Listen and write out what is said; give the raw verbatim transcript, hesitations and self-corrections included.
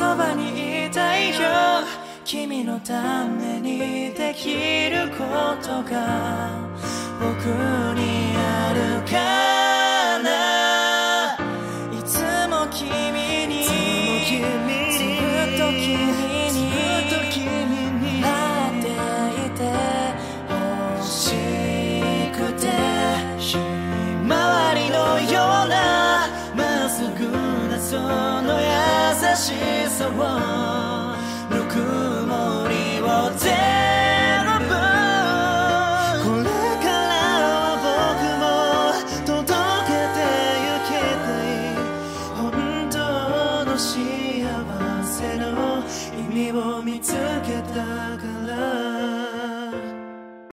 ばにいたいよ。君のためにできることが僕にあるから、いつも君にずっと君になっていて欲しくて、ひまわりのようなまっすぐなその優しさを